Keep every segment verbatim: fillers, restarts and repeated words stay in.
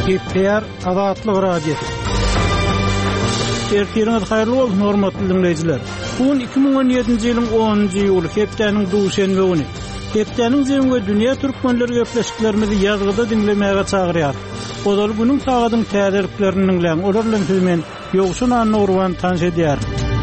Kepler Azatlyk radiosu. Ertiriniz hayırlı bolsun hormatly dinleyijiler. Bugün iki bin on ýedinji ýylyň onunjy ýyly hepdeniň duşenbe güni. Hepdeniň jemge dünýä türkmenleri gepleşiklerimizi ýazgyda dinlemäge çagyrýar. Ozal günüň sagadyň täzirliklerini bilen olar bilen sizmen ýogşun anurwan tanış edýär.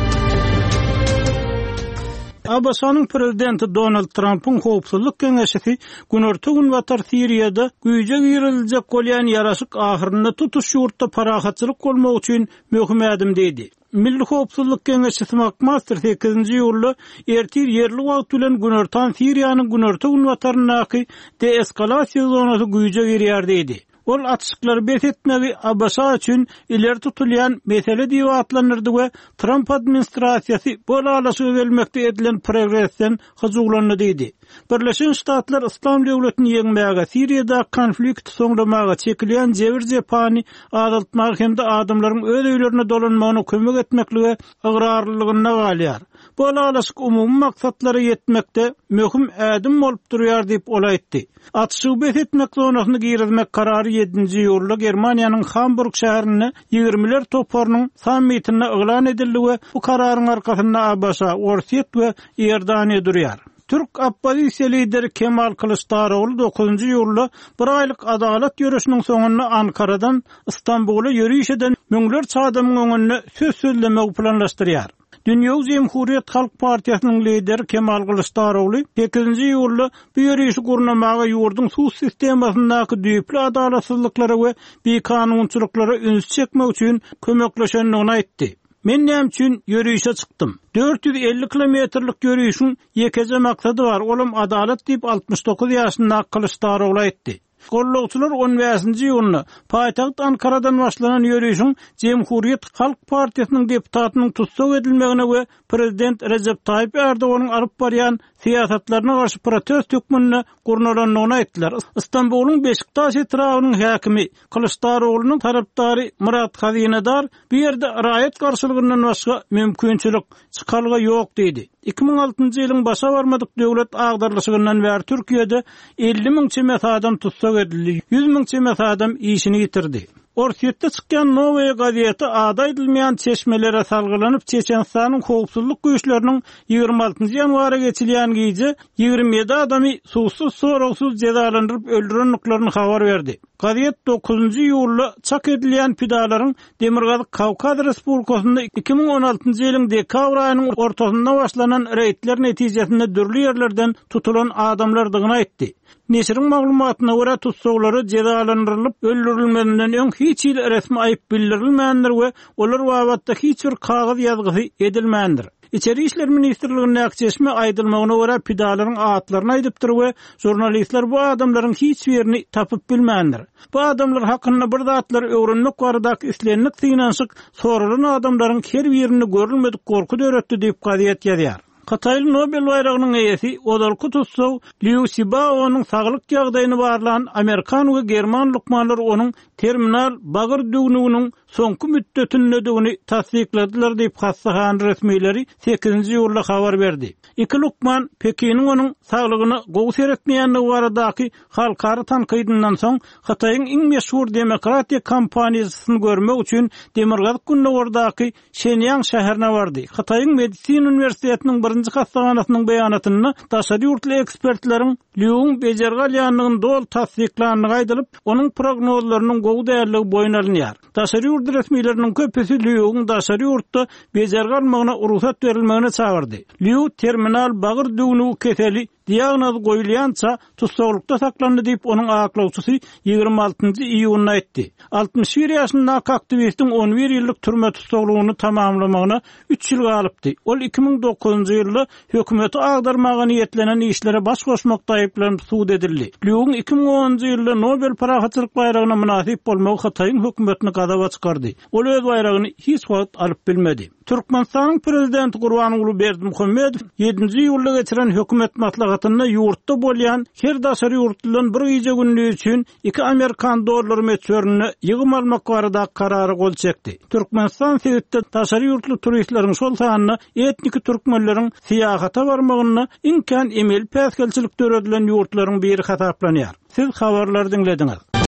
Abasanyň prezidenti Donald Trump'ın howpsuzlyk keňeşi günorta gün watar Siriýada güýje giriljek bolýan ýaraşyk ahyrynda tutuş ýurtda parahatçylyk bolmak üçin möhüm ädim diýdi. Milli howpsuzlyk keňeşi McMaster sekizinji ýyly ertir ýerli wagt bilen günortan Siriýanyň günorta gün watarynaky deeskalasiýa zonasy güýje girýär diýdi. Ol atışıkları bet etmegi Abasa üçün ileri tutulyan mesele diýip atlanyrdy we Trump administrasiýasy bol alasy özelmekde edilen progressen hyzuglandy diýdi. Birleşen Ştatlar İslam döwletini ýeňmäge, Siriýada konflikt soňlamaga, çekilýän jebir jepany azaltmaga hem de adamlaryň öz öýlerine dolanmagyna kömek etmeklige ıgrarlygyna galýar. Bol alasyk umumy maksatlary ýetmekde möhüm ädim bolup durýar diýip olaýtdy. Atışy bet etmek zonasyny girizmek karary ýedinji ýyly Germaniýanyň Hamburg şäherine ýigirmiler toparynyň sammitine eglan edildi we bu kararyň arkasynda Abasa, Orset we Erdaniýa durýar. Türk oppozisiýa lideri Kemal Kılıçdaroğlu dokuzunjy ýyly bir aýlyk adalet ýürüşiniň soňunda Ankaradan Istanbuly ýürüýüş eden müňler çadamyň öňünde söz sözlemek planlaşdyrýar. Dünýä Jemhuriýet Halk Partiýasynyň lideri Kemal Kılıçdaroğlu sekizinji ýyly bu ýürüýüşi gurnamaga ýurdun suw sistemasyndaky düýpli adalatsızlyklary we bekanunçylyklara üns çekmek üçin kömekleşendigini aýtdy. Men näme üçin ýürüýüşe çykdym? dört yüz elli kilometrlik ýürüýüşiň ýekece maksady bar. Olam adalet diýip altmış dokuz ýaşyndaky Kılıçdaroğlu aýtdy. Gollawçylar on beşinji ýylyny paýtaht Ankaradan başlanan ýürüýüşiň Jemhuriýet Halk Partiýasynyň deputatynyň tutsak edilmegine we prezident Recep Tayyip Erdoganyň alyp barýan siýasatlaryna garşy protest hökmüne gurnalanmagyny aýtdylar. Istanbulyň Beşiktaş etrawynyň häkimi Kılıçdaroğlunyň tarapdary Murat Hazinedar bu ýerde raýat garşylygyndan başga mümkinçilik çykalga ýok diýdi. iki bin altynjy ýylyň başa barmadyk döwlet agdarlyşygynyň bäri Türkiýede elli miň çemet adam tutsak edildi. yüz miň çemet adam işini ýitirdi. Orsetde çykýan Novaya gazeti ada edilmeýän çeşmelere salgylanyp Çeçenistanyň howpsuzlyk güýçleriniň ýygrimi altynjy ýanwara geçilýän giýje ýygrimi ýedi adamy suwsuz soragsuz jezalandyryp öldürenliklaryny habar berdi. Gazet dokuzunjy ýyly çak edilýän pidalaryň Demirgazyk Kawkaz Respublikasynda iki bin on altynjy ýylyň dekabr aýynyň ortasynda başlanan reýtler netijesinde dürli ýerlerden tutulan adamlardygyny aýtdy. Neşriň maglumatyna görä tutsaklary jezalandyrylyp öldürilmelinden öň hiç ýyl resmi aýyp bildirilmändir we olar wagtda hiç bir kagaz ýazgysy edilmändir. İçeri işler Ministrliginiň näkçesme aýdylmagyna görä pidalaryň atlaryny aýdypdyr we jurnalistler bu adamlaryň hiç birini tapyp bilmändir. Bu adamlar hakynda bir zatlar öwrenmek baradaky islenlik synanşyk soralan adamlaryň her birini görülmedik gorku döretdi diýip gazet ýazýar. Qatayly Nobel bayragynyň eýesi Odalky tutsaw Liu Xiaobo'nyň saglyk ýagdaýyny barlan Amerikan we German lukmanlary onuň terminal bagyr dügnüginiň soňky müddetini tasdikladiler diýip hassahany resmiýetleri sekizinji ýyly habar berdi. İki lukman Pekiniň onuň saglygyny gowy seretmeýänligi baradaky halkary tanqydyndan soň Xataýyň iň meşhur demokratiýa kampaniýasyny görmek üçin Demirgazyk günlerdaky Shenyang şäherine bardy. Xataýyň Medisina Universitetiniň birinji hastahanasynyň beýanatyny daşary ýurtly ekspertleriň Liuň bejergalýanlygyny dol tasdiklandygy aýdylyp, onuň prognozlarynyň gowy därligi boýun alynýar. Daşary ýurt resmiýetleriniň köpüsi Liuň daşary ýurtda bejergalmagyna urusat berilmegine çagyrdy. Liu terminal bagyr dügnügi keseli diagnoz goýulýança tutsaklykda saklandy diýip onuň aklawçysy ýygrimi altynjy iýuny aýtdy. altmış bir ýaşyndaky aktivistiň on bir ýyllyk türme tutsaklygyny tamamlamagyna üç ýyl galypdy. Ol iki bin dokuzunjy ýylda hökümeti agdarmaga niýetlenen işlere baş goşmakda aýyplanyp suud edildi. Liuň iki bin onunjy ýylda Nobel parahatçylyk bayragyna münasip bolmagy Xataýyň hökümetini gazaba çykardy. Ol öz bayragyny hiç wagt alyp bilmedi. Türkmenistanyň prezidenti Gurbanuly Berdimuhammedow ýedinji ýylda geçiren hökümet maslahatyna ýurtda bolýan her daşary ýurtlydan bir ýyja günlük üçin iki Amerikan dollary meçhörüni ýygym almak barada karary gol çekdi. Türkmenistan sebäpde daşary ýurtly turistleriň şol sanyny etnik türkmenleriň syýahata barmagyny imkan emel päsgelçilik döredilen ýurtlaryň biri hasaplanýar. Siz habarlar dinlediňiz.